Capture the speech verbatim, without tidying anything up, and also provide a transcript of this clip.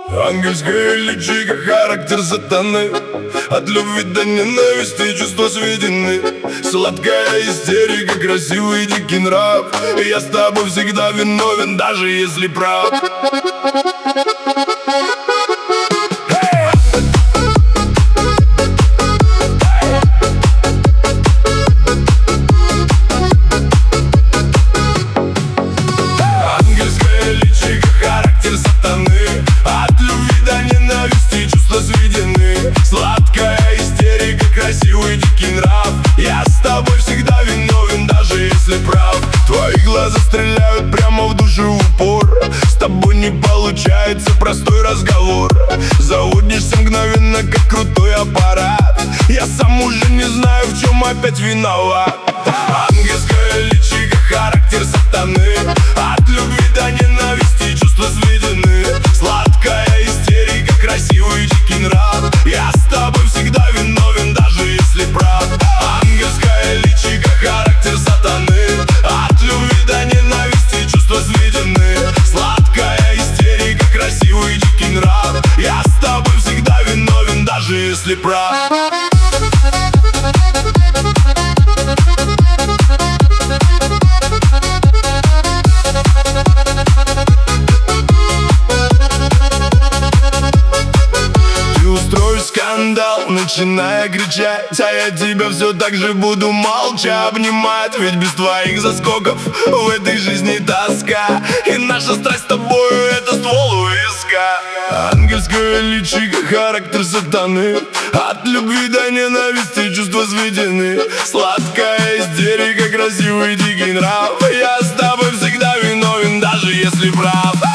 Ангельское личико, характер сатаны. От любви до ненависти чувства сведены. Сладкая истерика, красивый дикий нрав. И я с тобой всегда виновен, даже если прав. Ангельское личико, характер сатаны. От любви до ненависти чувства сведены. Сладкая истерика, красивый дикий нрав. Я с тобой всегда виновен, даже если прав. Твои глаза стреляют прямо в душу в упор. С тобой не получается простой разговор. Заводишься мгновенно, как крутой аппарат. Я сам уже не знаю, в чем опять виноват. Ангельское личико, характер сатаны. От любви до ненависти чувства сведены. Сладкая истерика, красивый дикий нрав. Я с тобой всегда виновен, даже если прав. Ангельское личико, характер сатаны. От любви до ненависти чувства сведены. Сладкая истерика, красивый дикий нрав. Я с тобой всегда виновен, даже если прав. Скандал, начиная кричать, а я тебя все так же буду молча обнимать. Ведь без твоих заскоков в этой жизни тоска. И наша страсть с тобою — это ствол у виска. Ангельское личико, характер сатаны. От любви до ненависти чувства сведены. Сладкая истерика, красивый дикий нрав. Я с тобой всегда виновен, даже если прав.